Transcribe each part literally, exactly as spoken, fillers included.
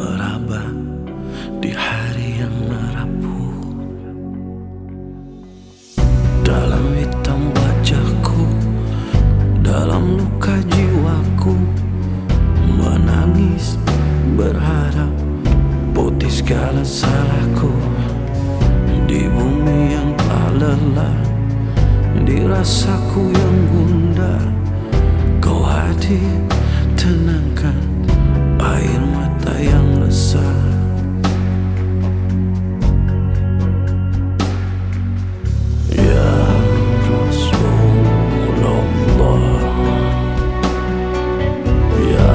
meraba di hari yang merapuh. Dalam hitam wajahku, dalam luka jiwaku, menangis berharap putih segala salahku. Di bumi yang tak lelah, di rasaku yang gundah, kau hadir tenangkan air mata yang resah. Ya Rasulullah, ya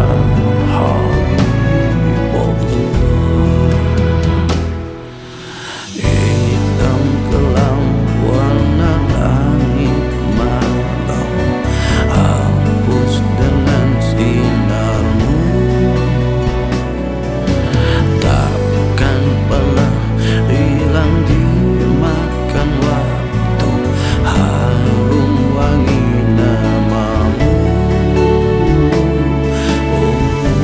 Habibullah, hitam kelam warna langit malam, hapus dengan sinarmu. Takkan pernah hilang dimakan waktu, harum wangi namamu. Oh,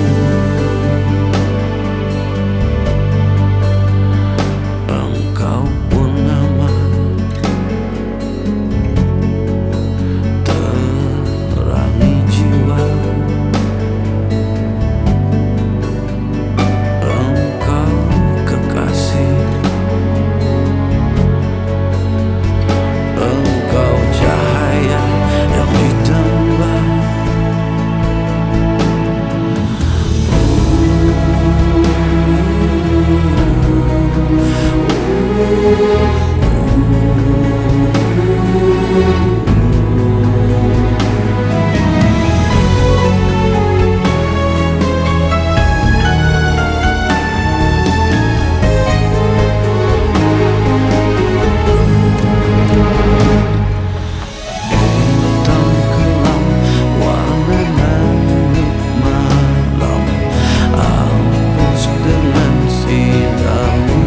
engkau purnama terangi jiwa, engkau kekasih, engkau cahaya yang ditambah. Hitam kelam warna langit malam, hapus dengan sinarmu.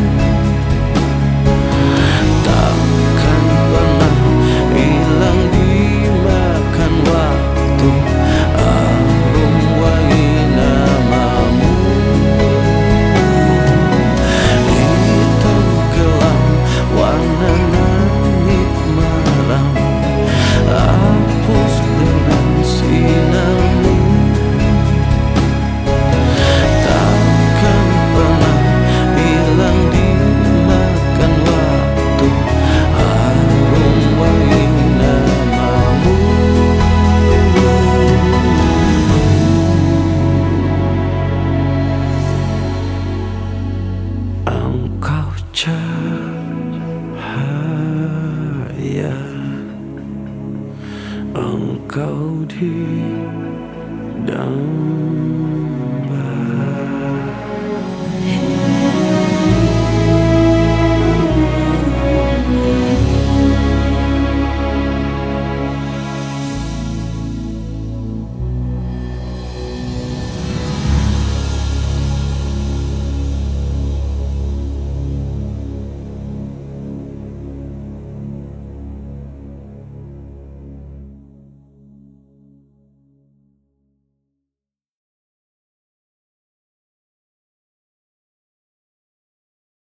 Takkan pernah hilang dimakan waktu, harum wangi namamu. Hitam kelam warna langit malam, hapus dengan sinarmu. Takkan pernah hilang dimakan waktu, harum wangi namamu. Engkau cahaya, engkau di dalam